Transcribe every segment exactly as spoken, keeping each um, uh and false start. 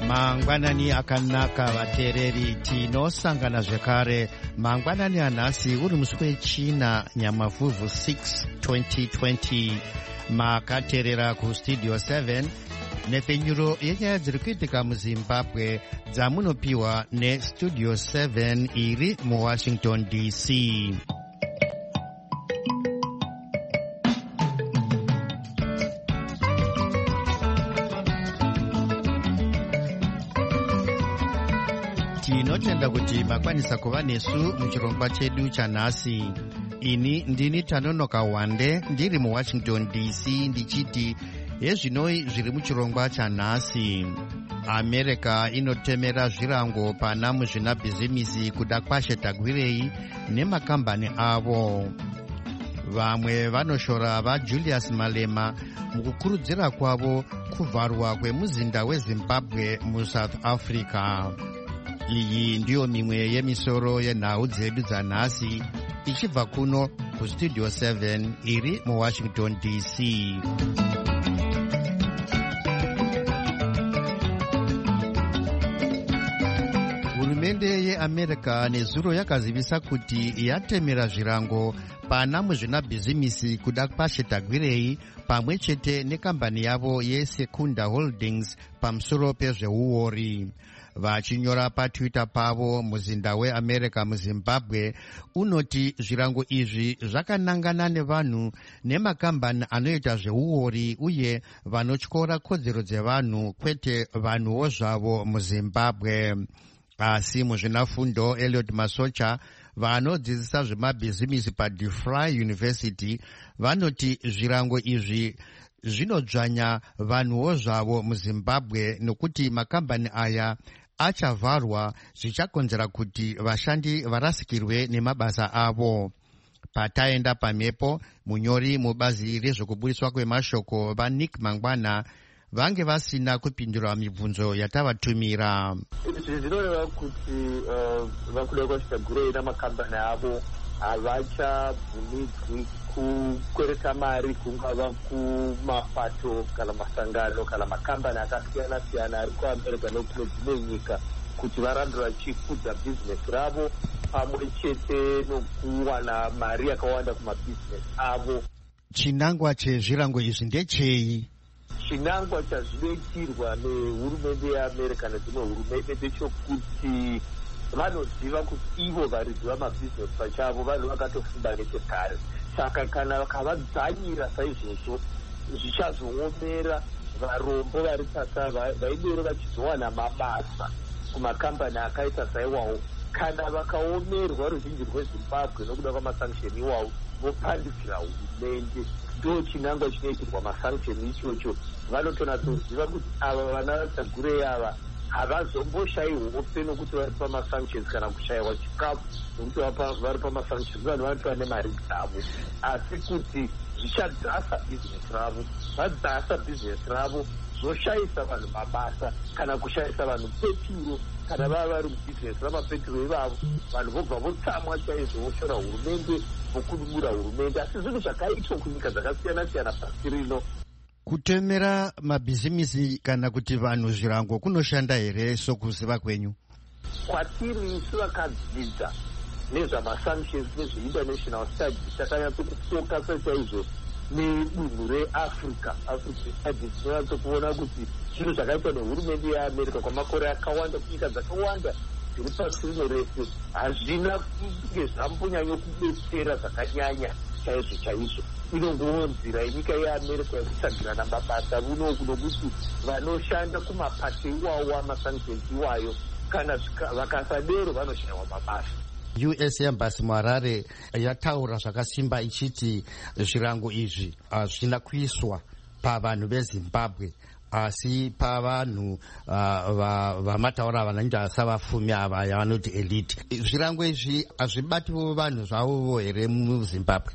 mangwanani akanaka vateereri, tinosangana zvekare mangwanani anhasi uri musi wechina nyamavhuvhu six twenty twenty. Makateerera kustudio seven nepfenyuro yenyaya dziri kuitika muzimbabwe dzamunopiwa nestudio seven iri muwashington D C. Tinotenda kuti makwanisa kuva nesu muchirongwa chedu chanhasi. Ini ndini Tanonoka Wande ndiri muwashington D C ndichiti yezvinoi zviri muchirongwa chanhasi. America inotemera zvirango pana muzvinabhizimisi kuda kwashetagwirei nemakambani avo. Vamwe vanoshora vaJulius Malema mukukurudzira kwavo kuvharwa kwemuzinda weZimbabwe muSouth Africa. Iyi ndiyo mimwe yemisoro yenhau dzedu dzanhasi ichibva kuno kustudio seven iri muwashington D C. Hurumende yeAmerica nezuro yakazivisa kuti yatemera zvirango pana muzvinabhizimisi kuda kwashetagwirei pamwe chete nekambani yavo yeSecunda Holdings pamusoro pezveuori. Vachinyora patwitter pavo, muzinda weAmerica muZimbabwe unoti zvirango izvi zvakanangana nevanhu nemakambani anoita zveuori uye vanotyora kodzero dzevanhu, kwete vanhuwo zvavo muZimbabwe. Asi muzvinafundo Elliot Masocha vanodzidzisa zvemabhizimisi paDeFry University vanoti zvirango izvi zvinodzvanya vanhuwo zvavo muZimbabwe nokuti makambani aya achavharwa, zvichakonzera kuti vashandi varasikirwe nemabasa avo. Pataenda pamhepo, munyori mubazi rezvekubudiswa kwemashoko vaNick Mangwana vange vasina kupindura mibvunzo yatavatumira. Izvi zvinoreva kuti vakuda kwashetagwirei namakambani avo havachabvumidzwi kukweresa mari kungava kumapato kana masangano kana makambani akasiyana siyana ari kuAmerica nekune dzimwe nyika kuti varambe vachikudza bhizinesi ravo pamwe chete nokuwana mari yakawanda kumabhizinesi avo. Chinangwa chezvirango izvi ndechei? Chinangwa chazvinoitirwa nehurumende yeAmerica nedzimwe hurumende ndechokuti vanoziva kuti ivo varidzi vamabhizinesi pachavo vanhu vakatofunda nechekare. Saka kana vakavadzanyira saizvozvo zvichazoomera varombo vari sasa vaidero vachizowana mabasa kumakambani akaita saiwawo. Kana vakaomerwa ruzhinji rweZimbabwe nokuda kwamasanksheni iwawo vopandukira hurumende. Ndo chinangwa chinoitirwa masanksheni ichocho. Vanotonatsoziva kuti ava vana vatagurei ava havazomboshai hope nokuti vari pamasanctions kana kushayiwa chikafu nokuti vari pamasanctions vanhu vanotova nemari dzavo, asi kuti zvichadzasa bhizinesi ravo. Vadzasa bhizinesi ravo zoshayisa vanhu mabasa kana kushayisa vanhu peturo. Kana vava vari mubhizinesi ramapeturo ivavo vanhu vobva votsamwa chaizvo voshora hurumende vokudubura hurumende. Asi zvinhu zvakaitwa kunyika dzakasiyana siyana pasi rino. Kutemera mabhizimisi kana kuti vanhu zvirango kunoshanda here sokuziva kwenyu? Kwatiri isu vakadzidza nezvamasanctions nezveinternational studies takanyatsokufoka chaizvo nedunhu reAfrica. African studies tinonyatsokuona kuti zvinhu zvakaitwa nehurumende yeAmerica kwamakore akawanda kunyika dzakawanda dziri pasi rino rese hazvina kunge zvambonyanya kubetsera zvakanyanya chaizvo chaizvo. Inongowo nzira yenyika yeAmerica yekutsvagirana mabasa vunoku nokuti vanoshanda kumapato iwawo amasanctions iwayo kana vakasadero vanoshayiwa mabasa. U S Embassy muHarare yataura zvakasimba ichiti zvirango izvi hazvina kuiswa pavanhu veZimbabwe asi pavanhu vamataura vanenge savafumi ava yavanoti elite. Zvirango izvi hazvibatiwo vanhu zvavovo here muZimbabwe?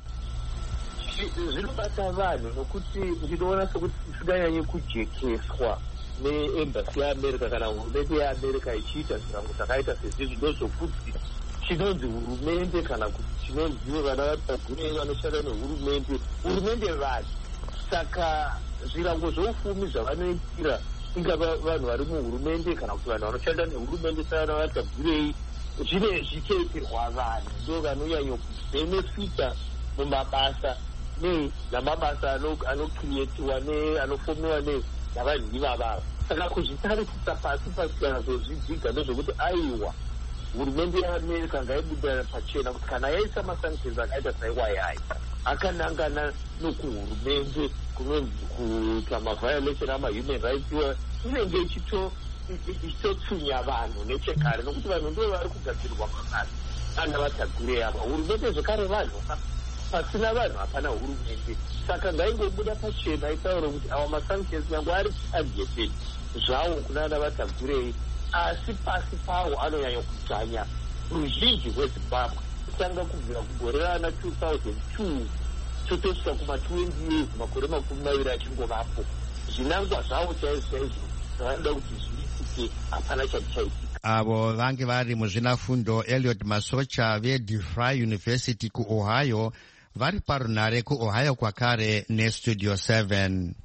Zvinobata vanhu nokuti ndinoona sekuti zvisinganyanyi kujekeswa neembasi yeAmerica kana hurumende yeAmerica ichiita zvirango zvakaita sezvizvi. Ndozvokuti chinonzi hurumende kana kuti chinonziwe vana vatagurei vanoshanda nehurumende hurumende vanhu. Saka zvirango zvoufumi zvavanoitira ingava vanhu vari muhurumende kana kuti vanhu vanoshanda nehurumende savana vatagurei, zvine zvichaitirwa vanhu ndo vanonyanya kubhenefita mumabasa namabasa anokrietiwa anofomiwa navanhu ivavavo. Saka kuzvitarisisa pasi pasi kana zozvidziga ndezvekuti aiwa hurumende yeAmerica ngaibuda pachena kuti kana yaisa masanctions akaita saiwayai akanangana nokuhurumende kunonzi kuita maviolation amahuman rights inenge ichitotsunya vanhu nechekare, nokuti vanhu ndo vari kugadzirwa mabasa ana vatagurei ava. Hurumende zvekare vanhu, pasina vanhu hapana hurumende. Saka ngaingobuda pachena itaura kuti awa masanctions nyangwe ari targeted zvawo kunana vatagurei, asi pasi pawo anonyanya kudzanya ruzhinji rweZimbabwe kutanga kubvira kugore rana two thousand two totosvika kuma-twenty years, makore makumi maviri achingovapo. Zvinangwa zvawo chaizvo chaizvo zvavanoda kuti zviitike hapana chaichaitika. Avo vange vari muzvinafundo Elliot Masocha veDeFry University kuOhio, vari parunare kuOhio kwakare neStudio seven.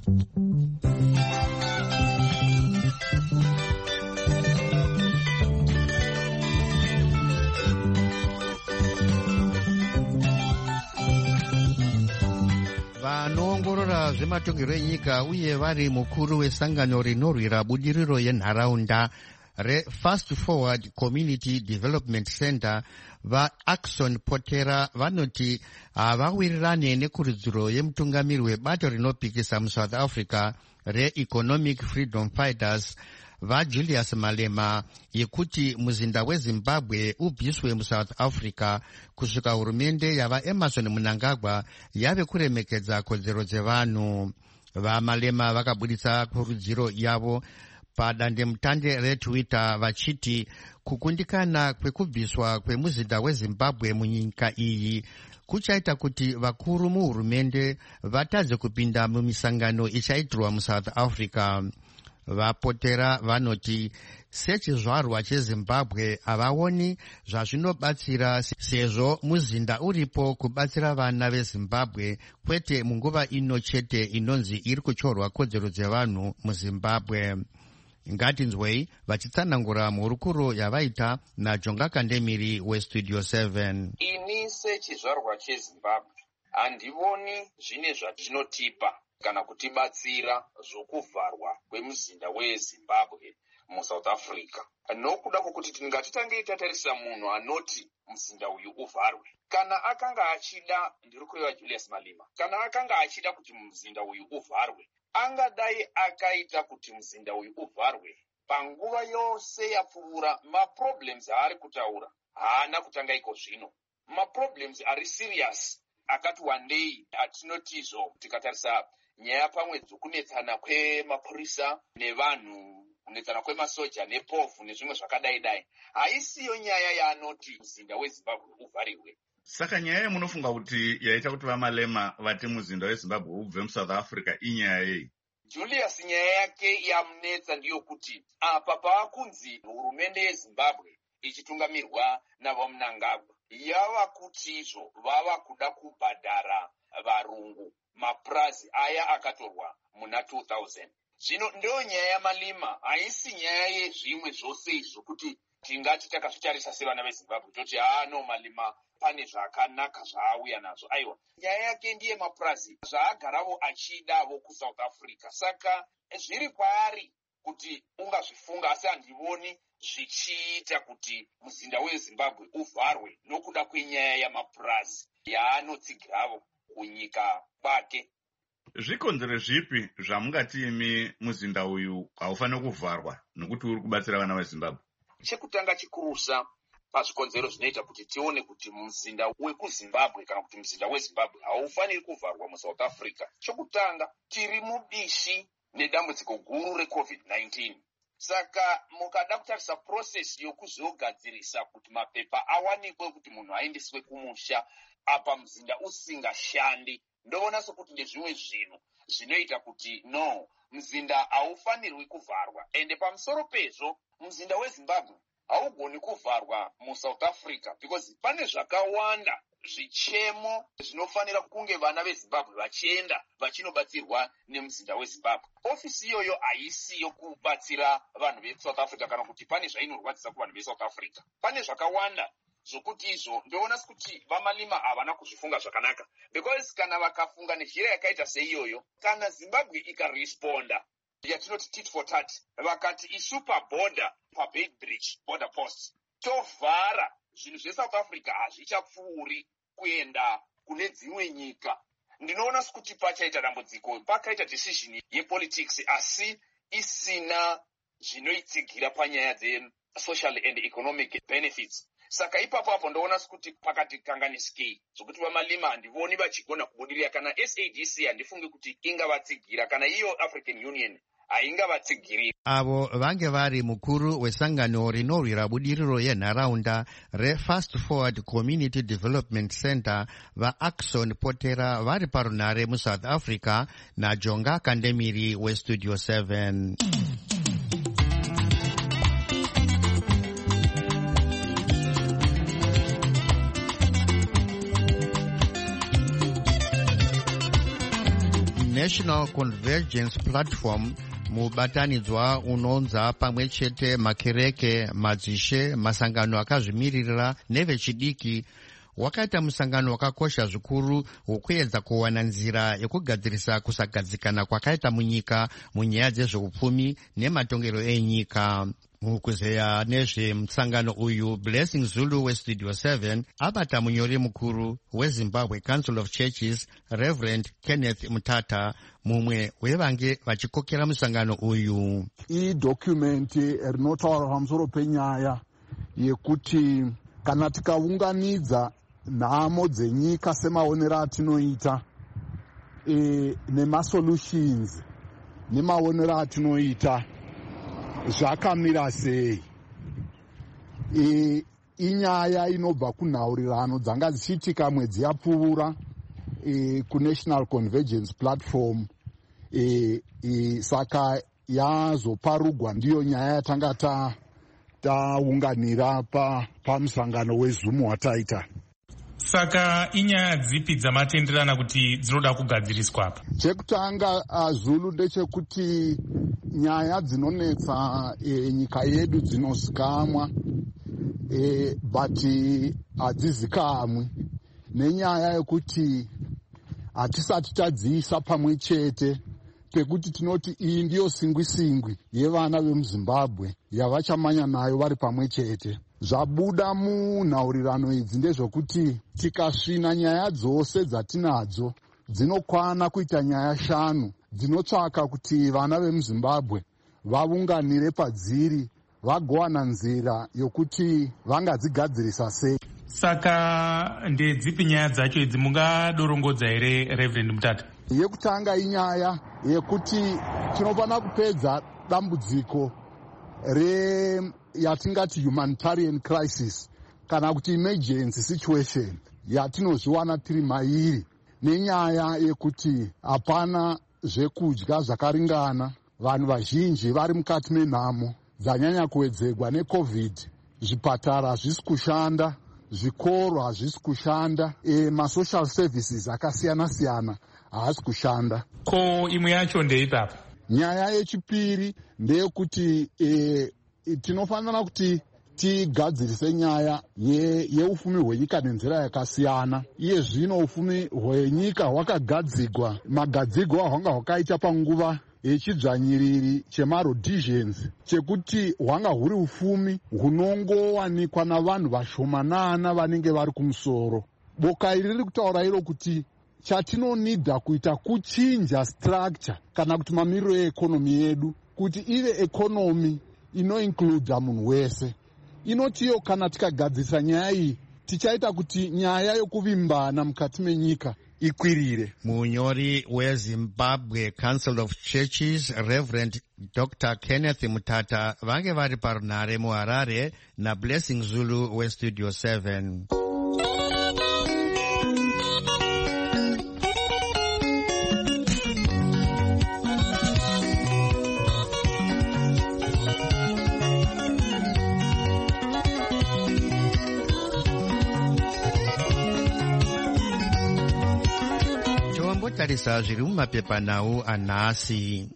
Vanoongorora zvematongerwo enyika uye vari mukuru wesangano rinorwira budiriro yenharaunda reFast Forward Community Development Center vaAxon Potera vanoti havawirirane nekurudziro yemutungamiri webato rinopikisa muSouth Africa reEconomic Freedom Fighters vaJulius Malema yekuti muzinda weZimbabwe ubviswe muSouth Africa kusvika hurumende yavaEmmerson Mnangagwa yave kuremekedza kodzero dzevanhu. VaMalema vakabudisa kurudziro yavo padandemutande reTwitter vachiti kukundikana kwekubviswa kwemuzinda weZimbabwe munyika iyi kuchaita kuti vakuru muhurumende vatadze kupinda mumisangano ichaitirwa muSouth Africa. Vapotera vanoti sechizvarwa cheZimbabwe havaoni zvazvinobatsira sezvo muzinda uripo kubatsira vana veZimbabwe kwete munguva ino chete inonzi iri kuchorwa kodzero dzevanhu muZimbabwe. Ngatinzwei vachitsanangura mhurukuro yavaita naJonga Kandemiri weStudio seven. Ini sechizvarwa cheZimbabwe handivoni zvine zvazvinotipa kana kutibatsira zvokuvharwa kwemuzinda weZimbabwe muSouth Africa, nokuda kwokuti tingatitange tatarisa munhu anoti muzinda uyu uvharwe. Kana akanga achida, ndiri kureva Julius Malema, kana akanga achida kuti muzinda uyu uvharwe, angadai akaita kuti muzinda uyu uvharwe panguva yose yapfuura. Maproblems aari kutaura haana kutanga iko zvino, maproblems ari serious akati wandei atinotizvo tikatarisa nyaya pamwe dzokunetsana kwemapurisa nevanhu, kunetsana kwemasoja nepofu nezvimwe zvakadai dai, haisiyo nyaya yaanoti muzinda weZimbabwe uvhariwe. Saka nyaya yemunofunga kuti yaita kuti vaMalema vati muzinda weZimbabwe ubve muSouth Africa inyaya yei? Julius, nyaya yake yamunetsa ndiyo kuti apa paakunzi hurumende yeZimbabwe ichitungamirwa navaMnangagwa yava kutizvo vava kuda kubhadhara varungu mapurazi aya akatorwa muna two thousand. Zvino ndiyo nyaya yaMalema, haisi nyaya yezvimwe zvose izvo kuti tingati takazvitarisa sevana veZimbabwe toti haa no Malema pane zvakanaka zvaauya nazvo. Aiwa, nyaya yake ndiye mapurazi zvaagaravo achidavo kuSouth Africa. Saka zviri kwaari kuti ungazvifunga, asi handivoni zvichiita kuti muzinda weZimbabwe uvharwe nokuda kwenyaya yamapurazi yaanotsigiravo kunyika kwake. Zvikonzero zvipi zvamungati imi muzinda uyu haufaniri kuvharwa nokuti uri kubatsira vana veZimbabwe? Chekutanga chikurusa pazvikonzero zvinoita kuti tione kuti muzinda wekuZimbabwe kana kuti muzinda weZimbabwe haufaniri kuvharwa muSouth Africa. Chekutanga, tiri mubishi nedambudziko guru reCovid nineteen. Saka mukada kutarisa process yokuzogadzirisa kuti mapepa awanikwe kuti munhu aendeswe kumusha apa muzinda usingashandi, ndoona sokuti ndezvimwe zvinhu zvinoita kuti no, muzinda haufanirwi kuvharwa. Ende pamusoro pezvo, muzinda weZimbabwe haugoni kuvharwa muSouth Africa because pane zvakawanda zvichemo zvinofanira kunge vana vezimbabwe vachienda vachinobatsirwa nemuzinda wezimbabwe. Ofisi iyoyo haisiyo kubatsira vanhu vesouth africa kana kuti pane zvainorwadzisa kuvanhu vesouth africa. Pane zvakawanda zvokuti izvo ndoona kuti vamalima havana kuzvifunga zvakanaka, because kana vakafunga nenzira yakaita seiyoyo, kana zimbabwe ikaresponda yatinoti tit for tat, vakati isu paborder pabeit bridge border post tovhara zvinhu zvesouth africa hazvichapfuuri kuenda kune dzimwe nyika, ndinoona kuti pachaita dambudziko, pakaita decision yepolitics asi isina zvinoitsigira panyaya dze-social and economic benefits. Saka ipapo hapo ndoona kuti pakati kanganisikei zvokuti vamalima handivoni vachigona kubudirira. Kana S A D C handifungi kuti ingavatsigira, kana iyo African Union haingavatsigiri. Avo vange vari mukuru wesangano rinorwira budiriro yenharaunda reFast Forward Community Development Center vaAxon Potera vari parunare muSouth Africa naJonga Kandemiri weStudio seven. National Convergence Platform mubatanidzwa unonza pamwe chete makereke, madzishe, masangano akazvimiririra nevechidiki wakaita musangano wakakosha zvikuru wokuedza kuwana nzira yekugadzirisa kusagadzikana kwakaita munyika munyaya dzezveupfumi nematongero enyika. Mukuzeya nezvemusangano uyu, Blessing Zulu weStudio seven abata munyori mukuru weZimbabwe Council of Churches Reverend Kenneth Mutata, mumwe wevange vachikokera musangano uyu. Iyi dokumenti rinotaura pamusoro penyaya yekuti kana tikaunganidza nhamo dzenyika semaonero atinoita e, nemasolutions nemaonero atinoita zvakamira sei. E, inyaya inobva kunhaurirano dzanga dzichiitika mwedzi yapfuura e, kuNational Convergence Platform. E, e, saka yazoparugwa ndiyo nyaya yatanga ta taunganira pa pamusangano weZoom wataita. Saka inyaya dzipi dzamatenderana kuti dzinoda kugadziriswa apa? Chekutanga uh, Zulu ndechekuti nyaya dzinonetsa e, nyika yedu dzinozikamwa e, but hadzizikamwi, nenyaya yekuti hatisati tadziisa pamwe chete pekuti tinoti iyi ndiyo singwi-singwi yevana vemuZimbabwe yavachamanya nayo vari pamwe chete. Zvabuda munhaurirano idzi ndezvokuti tikasvina nyaya dzose dzatinadzo dzinokwana kuita nyaya shanu dzinotsvaka kuti vana vemuZimbabwe vaunganire padziri vagowana nzira yokuti vangadzigadzirisa sei. Saka ndedzipi nyaya dzacho idzi mungadorongodza here Reverend Mutata? Yekutanga inyaya yekuti tinofanira kupedza dambudziko re yatingati humanitarian crisis kana kuti emergency situation yatinozviwana tiri mairi, nenyaya yekuti hapana zvekudya zvakaringana, vanhu vazhinji vari mukati menhamo dzanyanya kuwedzegwa neCovid, zvipatara hazvisi kushanda, zvikoro hazvisi kushanda, e, masocial services akasiyana-siyana haasi kushanda. Ko imwe yacho ndeipapa? Nyaya yechipiri ndeyekuti e, tinofanira kuti tigadzirise nyaya yeufumi ye hwenyika nenzira yakasiyana. Iye zvino ufumi hwenyika hwakagadzigwa, magadzigwa hwanga hwakaita panguva yechidzvanyiriri chemarhodesians, chekuti hwanga huri ufumi hunongowanikwa navanhu vashomanana vanenge vari kumusoro. Boka iri riri kutaura iro kuti chatinonidha kuita kuchinja structure kana kuti mamiriro eekonomi yedu kuti ive ekonomi inoincluda munhu wese. Inotiyo kana tikagadzirisa nyaya iyi tichaita kuti nyaya yokuvimbana mukati menyika ikwirire. Munyori weZimbabwe Council of Churches Reverend Doctor Kenneth Mutata vange vari parunare muHarare naBlessing Zulu weStudio seven. tinotarisa zviri mumapepanhau anhasi.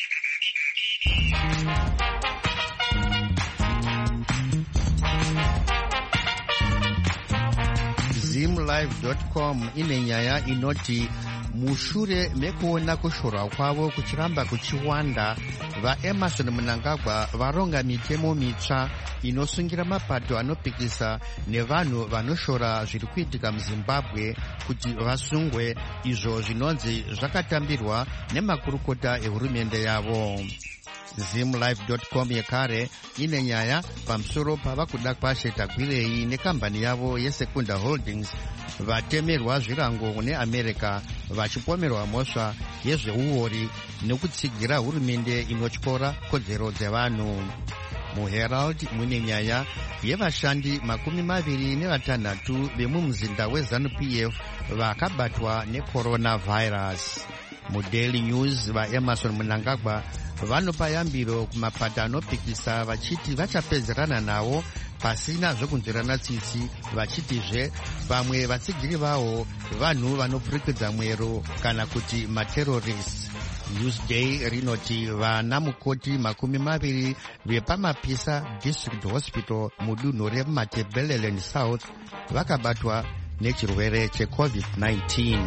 zimlive dot com ine nyaya inoti mushure mekuona kushorwa kwavo kuchiramba kuchiwanda, vaEmmerson Mnangagwa varonga mitemo mitsva inosungira mapato anopikisa nevanhu vanoshora zviri kuitika muZimbabwe kuti vasungwe, izvo zvinonzi zvakatambirwa nemakurukota ehurumende yavo. zimlive dot com yekare ine nyaya pamusoro pava kuda kwashe Tagwirei nekambani yavo yeSekunda Holdings vatemerwa zvirango neAmerica vachipomerwa mhosva yezveuori nekutsigira hurumende inotyora kodzero dzevanhu. MuHerald mune nyaya yevashandi makumi maviri nevatanhatu vemumuzinda weZanu-P F vakabatwa necoronavirus. MuDaily News vaEmmerson Mnangagwa vanopa yambiro kumapato anopikisa vachiti vachapedzerana nawo pasina zvekunzwirana tsitsi, vachitizve vamwe vatsigiri vavo vanhu vanopfurikidza mwero kana kuti materrorists. Newsday rinoti vana mukoti makumi maviri vepamapisa District Hospital mudunhu reMatabeleland South vakabatwa nechirwere checovid nineteen.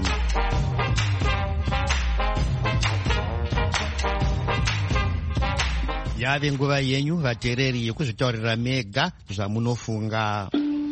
Yave nguva yenyu vateereri yekuzvitaurira mega zvamunofunga.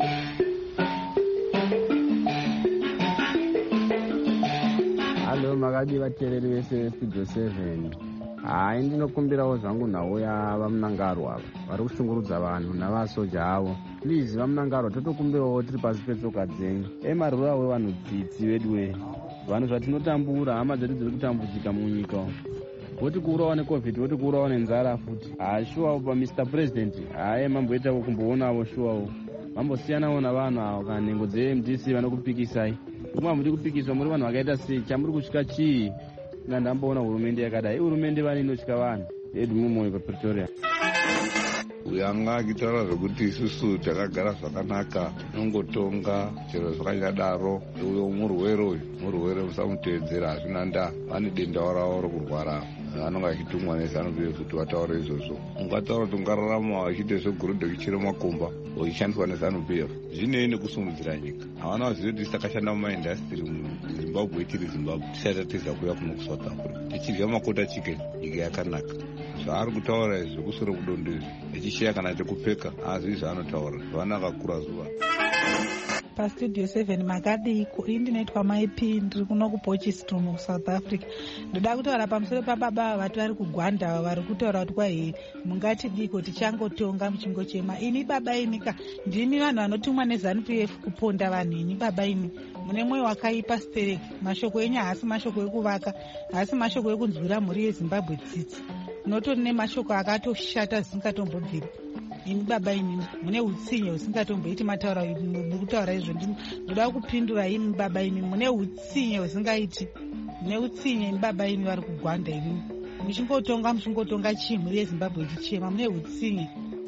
Halo makadi vateereri vese Studio seven. Hai, ndinokumbirawo zvangu nhau yavaMnangagwa vari kushungurudza vanhu navasoja avo. Please vaMnangagwa, totokumbirawo tiri pasi petsoka dzenyu. Emarura wevanhu tsitsi vedu we. Vanhu zvatinotambura, hama dzedu dziri kutambudzika munyika. Voti kuurawo necovid, voti kuurawo nenzara futi. Ah, shuwa pa Mister President. Hai, mamboita kumboonawo shuwawo. Mambosiyanawo navanhu avo kana nhengo dze-M D C vanokupikisai. Kumwe muri kupikiswa muri vanhu vakaita sei? Chamuri kusvika chii? Na ndamboona hurumende yakadai. Hurumende vani inotyika vanhu. Edu mumoyo paPretoria. Uyanga akitaura zvokuti isusu takagara zvakanaka, inongotonga chero zvakanyadaro. Uyo murwere uyu, murwere musamuteedzera, hazvina ndaa. Vane denda ravo rokurwara. Anonga achitumwa neZanu-P F kuti vataure izvozvo. Ungataura kuti ungararama vachiite zvegurudhe uchichera makomba uchishandiswa neZanu-P F. Zvinei nekusumudzira nyika. Havana vazive kuti takashanda mumaindasitiri muZimbabwe ichiri Zimbabwe. Tisati tatiza kuuya kuno kuSouth Africa. Tichirya makota chicken, nyika yakanaka. Zvaari kutaura izvi zvekusoro kudondo izvi echisheya kana chekupfeka haazvi zvaanotaura. Vana vakura zuva. PaStudio seven makadiko ini ndinoitwa maipi ndiri kuno kuPotchefstroom South Africa. Ndoda kutaura pamusoro pababa vati vari kugwanda vari kutaura kuti kwai mungatidiko tichangotonga muchingochema. Ini baba inika ndimi vanhu vanotumwa neZanu-P F kuponda vanhu. Ini baba ini mune mwoyo wakaipa stereki. Mashoko enyu haasi mashoko ekuvaka, haasi mashoko ekunzwira mhuri yeZimbabwe tsitsi. Notori nemashoko akatoshata zvisingatombobviri. Ini baba ini mune utsinye husingatomboiti mataura mukutaura izvo. Ndoda kupindura ini baba ini mune utsinye husingaiti. Mune utsinye ini baba ini vari kugwanda ini. Muchingotonga muchingotonga chii mhuri yeZimbabwe ichichema, mune utsinye.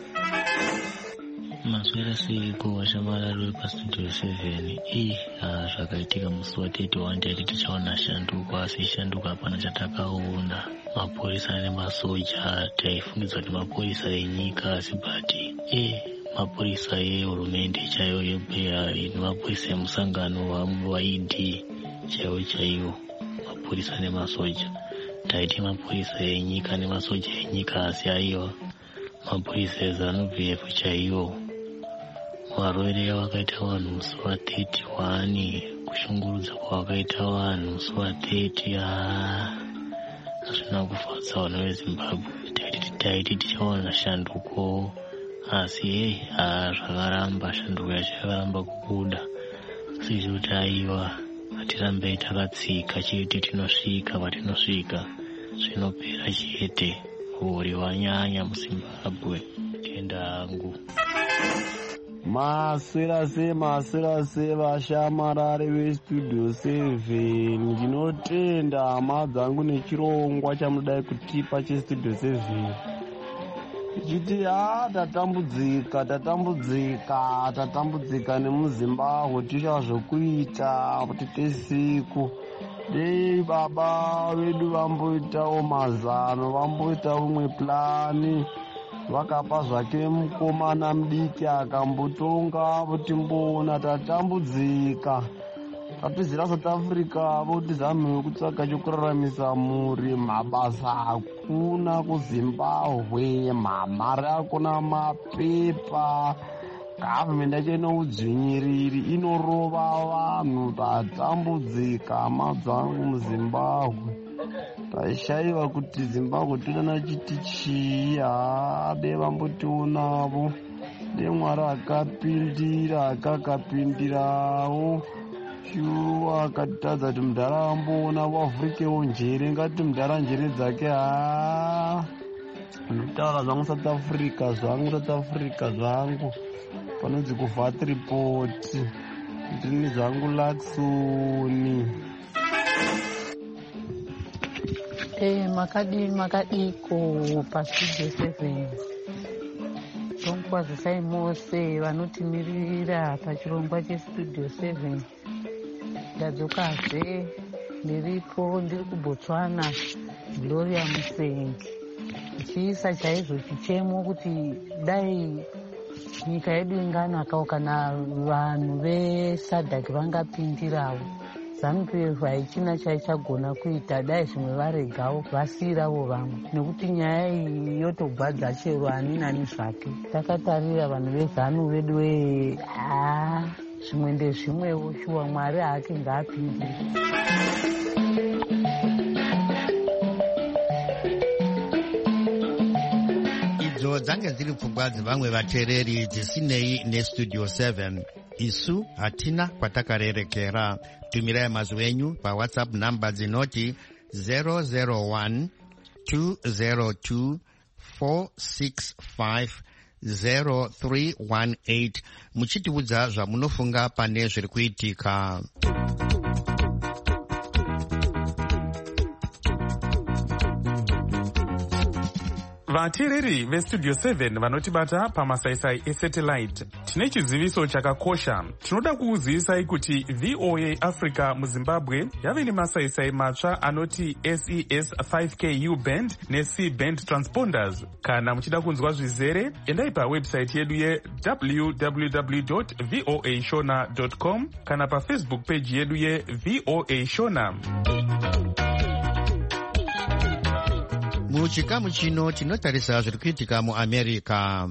Maswera seiko washamarari wepaStudio seven. Ii zvakaitika musi wa31 taiti tichaona shanduko, asi shanduko hapana chatakaona. Mapurisa nemasoja taifungidza kuti mapurisa enyika, asi bati e mapurisa ehurumende chaiyo yebeya, mapurisa emusangano waI D chaiwo chaiwo, mapurisa nemasoja. Taiti mapurisa enyika nemasoja enyika, asi aiwa mapurisa eZanu-P F chaiwo. Marwere wakaita vanhu musi wa31, kushungurudza kwavakaita vanhu musi wa30, hazvina kufadza vanhu veZimbabwe. Taiti tichaona shanduko, asi hei zvakaramba, shanduko yacho yakaramba kubuda. Asi kuti aiwa hatirambei takatsika chete, tinosvika patinosvika zvinopera chete. Uri wanyanya muZimbabwe, tenda hangu. Maswera se maswera se vashamarari veStudio seven. Ndinotenda hama dzangu nechirongwa chamudai kutipa cheStudio seven. Ichiti ha tatambudzika tatambudzika tatambudzika nemuZimbabwe, tisha zvokuita kuti tesiku dei baba vedu vamboitawo mazano, vamboita umwe plani, vakapa zvake mukomana mudiki akambotonga votimboona tatambudzika. Tapizira South Africa votizame kutsvaka chokuraramisa mhuri, mabasa hakuna kuZimbabwe, mamari hakuna, mapepa, government yacho inoudzvinyiriri, inorova vanhu, tatambudzika hama dzangu muZimbabwe. Taishayiwa kuti Zimbabwe todana chiti chii, hade vambotionavo, de Mwari akapindira akakapindirawo. Shuwa akatadza kuti mudhara amboona wavhurikewo njere, ngati mudhara njere dzake. Haa, ndinotaura zvangu South Africa, zvangu South Africa zvangu panonzi kuvat report. Ndini zvangu Laksoni. Eh, makadi makadiko pastudio seven. Tonkwazisai mose vanotimirira pachirongwa chestudio seven. Ndadzokazve ndiripo ndiri kuBotswana, Gloria Musengi, ndichiisa chaizvo chichemo kuti dai nyika yedu inganakawo kana vanhu vesadhaki vangapindirawo. ZANU-P F haichina chaichagona kuita, dai zvimwe varegawo vasiyirawo vamwe, nekuti nyaya iyi yotobvadza chero ani nani zvake. Takatarira vanhu veZANU vedu wee, haa, zvimwe ndezvimwewo, shuwa Mwari hake ngaapindire. Idzo dzange dziri pfungwa dzevamwe vateereri dzisinei nestudio seven. Isu hatina kwatakarerekera. Tumirai mazwi enyu paWhatsApp namba dzinoti zero zero one two zero two four six five zero three one eight muchitiudza zvamunofunga pane zviri kuitika. Vateereri vestudio seven vanotibata pamasaisai esatellite, tine chiziviso chakakosha. Tinoda kukuzivisai kuti V O A Africa muZimbabwe yave nemasaisai matsva anoti S E S five K U band neC band transponders. Kana muchida kunzwa zvizere, endai pawebsite yedu ye w w w dot voa shona dot com kana pafacebook page yedu ye V O A Shona. Muchikamu chino tinotarisa zviri kuitika muAmerica.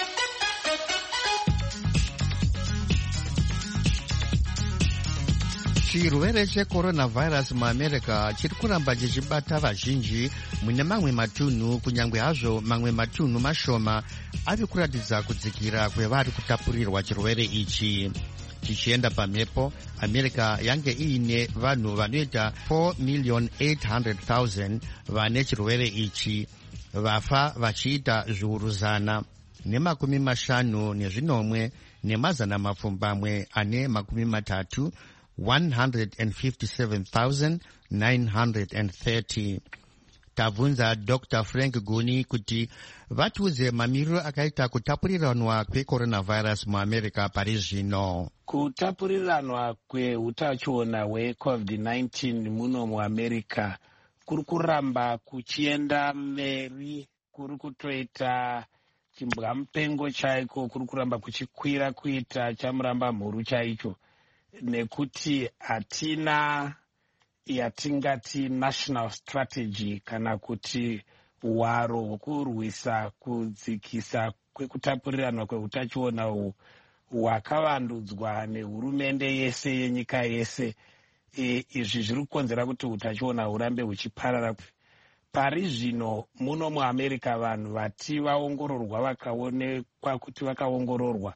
Chirwere cheCoronavirus muAmerica chiri kuramba chichibata vazhinji mune mamwe matunhu, kunyangwe hazvo mamwe matunhu mashoma ari kuratidza kudzikira kwevari kutapurirwa chirwere ichi. Chichienda pamhepo, America yange iine vanhu vanoita four million eight hundred thousand vane chirwere ichi, vafa vachiita zviuru zana nemakumi mashanu nezvinomwe nemazana mapfumbamwe ane makumi matatu, one hundred fifty-seven thousand nine hundred thirty. Tabvunza Doctor Frank Guni kuti vatiudze mamiriro akaita kutapuriranwa kweCoronavirus muAmerica pari zvino. Kutapuriranwa kweutachiona hweCovid nineteen muno muAmerica kuri kuramba kuchienda mberi, kuri kutoita chimbwamupengo chaiko, kuri kuramba kuchikwira kuita chamuramba mhuru chaicho, nekuti hatina yatingati national strategy kana kuti hwaro hwokurwisa kudzikisa kwekutapuriranwa kweutachiona uhu hwakavandudzwa nehurumende yese yenyika yese. E, izvi zviri kukonzera kuti utachiona hurambe huchiparara. Pari zvino muno muAmerica vanhu vati vaongororwa vakaonekwa kuti vakaongororwa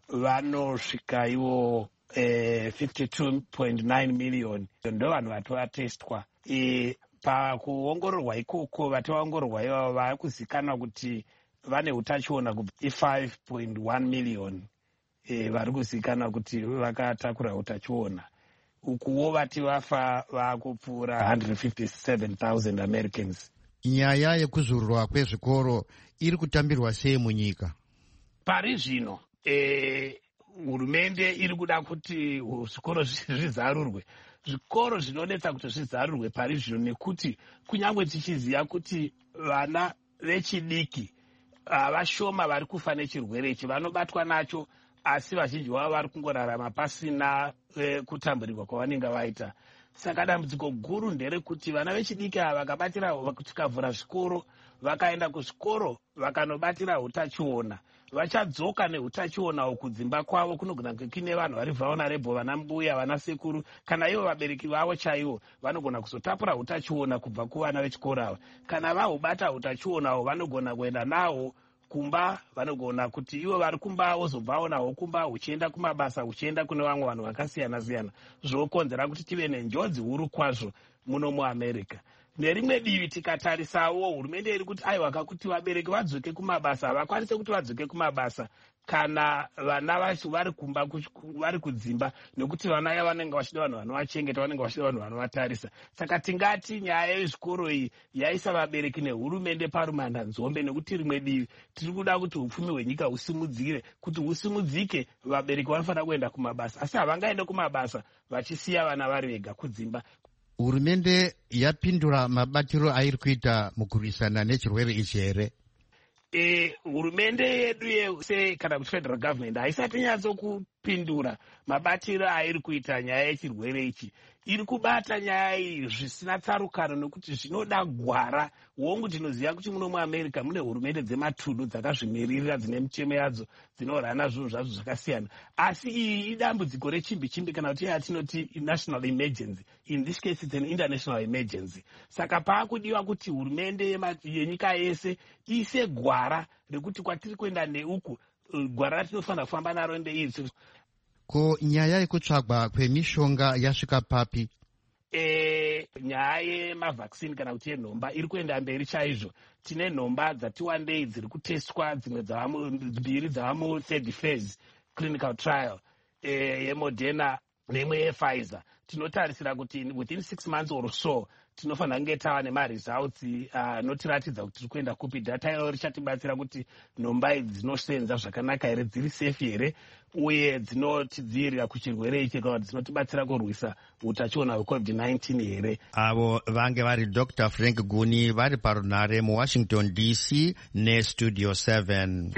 vanosvika ivo eh, fifty-two point nine million. Ndo vanhu vati vatestwa. E, pakuongororwa ikoko vati vaongororwa ivavo vakuzikanwa kuti vane utachiona kubva five point one million. E, vari kuzikanwa kuti vakatakura utachiona. Ukuwo vati vafa vakupfuura one hundred fifty-seven thousand Americans. Nyaya yekuzururwa kwezvikoro iri kutambirwa sei munyika? Pari zvino e, hurumende iri kuda kuti zvikoro zvizarurwe. Zvikoro zvinonetsa kuti zvizarurwe pari zvino nekuti kunyange tichiziva kuti vana vechidiki vashoma vari kufa nechirwere ichi, vanobatwa nacho, asi vazhinji vavo vari kungorarama pasina e, kutamburirwa kwavanenge vaita. Saka dambudziko guru nderekuti vana vechidiki ava vakabatira, tikavhura zvikoro, vakaenda kuzvikoro vakanobatira utachiona, vachadzoka neutachiona kudzimba kwavo kunogona kune vanhu vari vulnerable, vana mbuya, vana sekuru, kana ivo vabereki vavo chaivo vanogona kuzotapura utachiona kubva kuvana vechikoro ava. Kana vahubata utachiona vanogona kuenda nawo kumba, vanogona kuti ivo vari kumba vozobvawo nawo kumba, uchienda kumabasa, uchienda kune vamwe vanhu vakasiyana siyana, zvokonzera kuti tive nenjodzi huru kwazvo muno muAmerica. Nerimwe divi tikatarisawo, hurumende iri kuti aiwa kuti vabereki vadzoke kumabasa, vakwanise kuti vadzoke kumabasa kana vana vacho vari kumba vari kudzimba, nekuti vana ava vanenge vachida vanhu vanovachengeta, vanenge vachida vanhu vanovatarisa. Saka tingati nyaya yezvikoro iyi yaisa vabereki nehurumende parumanda nzombe, nekuti rimwe divi tiri kuda kuti upfumi hwenyika husimudzire. Kuti husimudzike, vabereki vanofanira kuenda kumabasa, asi havangaende kumabasa vachisiya vana vari vega kudzimba. Hurumende yapindura mabatiro airi kuita mukurwisana nechirwere ichi here? E, hurumende yedu yese kana kuti federal government haisati nyatso kupindura mabatiro airi kuita nyaya yechirwere ichi. Iri kubata nyaya iyi zvisina tsarukano, nekuti zvinoda gwara. Wongu tinoziva kuti muno muAmerica mune hurumende dzematunhu dzakazvimirira, dzine mitemo yadzo, dzinorana zvinhu zvazvo zvakasiyana. Asi iyi idambudziko rechimbi chimbi, kana kuti yatinoti national emergency. In this case it's an international emergency. Saka paakudiwa kuti hurumende yenyika yese ise gwara rekuti kwatiri kuenda neuku, gwara ratinofanira kufamba naro ndeiri. Ko nyaya yekutsvagwa kwemishonga yasvika papi? E, nyaya yemavhaccine kana kuti yenhomba iri kuenda mberi chaizvo. Tine nhomba dzati wandei dziri kuteswa, dzimwe mbiri dzava mu third phase clinical trial, e, yeModerna neimwe yePfizer. Tinotarisira kuti within six months or so tinofanira kunge tava nemaresults anotiratidza kuti tiri kuenda kupi. Data iro richatibatsira kuti nhomba idzi dzinosenza zvakanaka here, dziri safe here, uye dzinotidzivirira kuchirwere ichi, kana kuti dzinotibatsira kurwisa utachiona hwecovid nineteen here. Avo vange vari Doctor Frank Guni vari parunhare muWashington D C neStudio seven.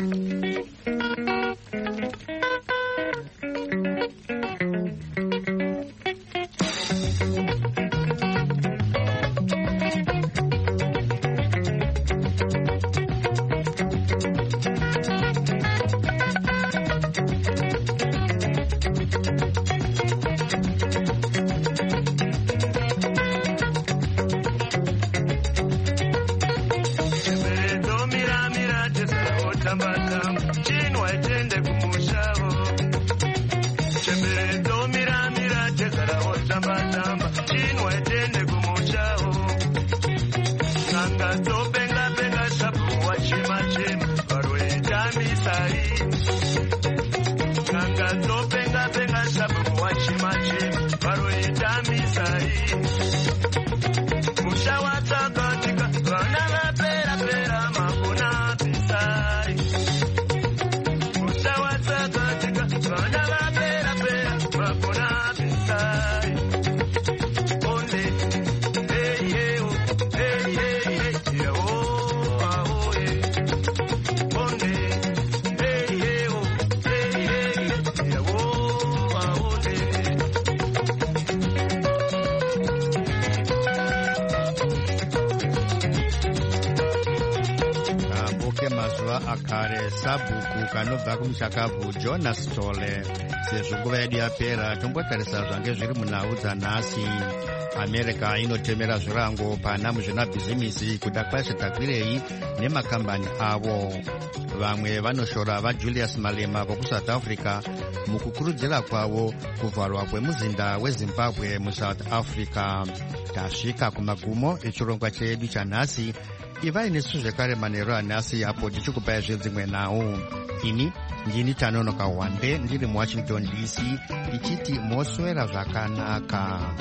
Akare sabhuku kanobva kumuchakavu Jonas Tole. Sezvo nguva yedu yapera, tombotarisa zvange zviri munhau dzanhasi. America inotemera zvirango pana muzvinabhizimisi kuda kwashe takwirei nemakambani avo. Vamwe vanoshora vaJulius Malema vokuSouth Africa mukukurudzira kwavo kuvharwa kwemuzinda weZimbabwe muSouth Africa. Tasvika kumagumo echirongwa chedu chanhasi. Ivai nesu zvekare manheru anhasi apo tichikupai zvedzimwe nhau. Ini ndini Tanonoka Wande ndiri muWashington D C ndichiti moswera zvakanaka.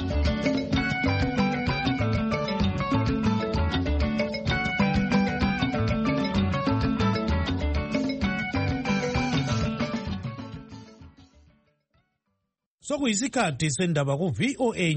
sokuyisikhathi sendaba ku-V O A